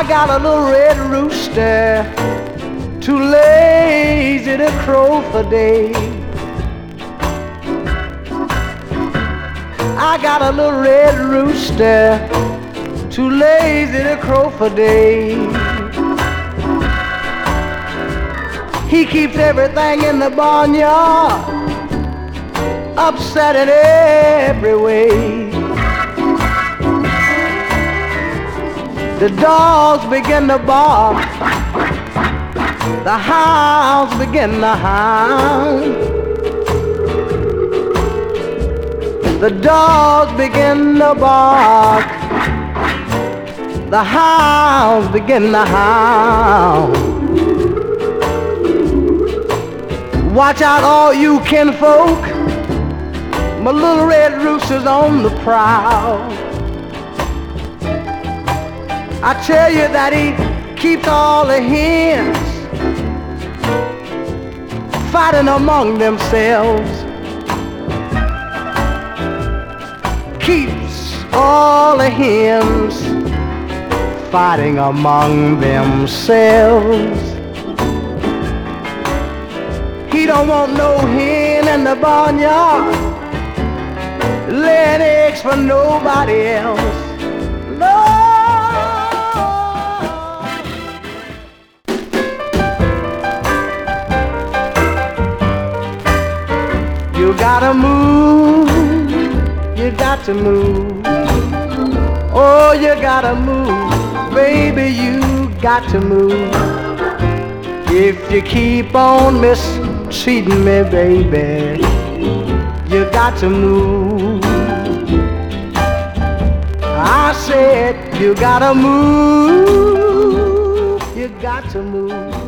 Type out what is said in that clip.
I got a little red rooster, too lazy to crow for days. I got a little red rooster, too lazy to crow for days. He keeps everything in the barnyard upset in every way. The dogs begin to bark, the hounds begin to hound. The dogs begin to bark, the hounds begin to hound. Watch out all you kinfolk, my little red rooster's on the prowl. I tell you that he keeps all the hens fighting among themselves. Keeps all the hens fighting among themselves. He don't want no hen in the barnyard laying eggs for nobody else. No. You gotta move, you got to move. Oh, you gotta move, baby, you got to move. If you keep on mistreating me, baby, you got to move. I said you gotta move, you got to move.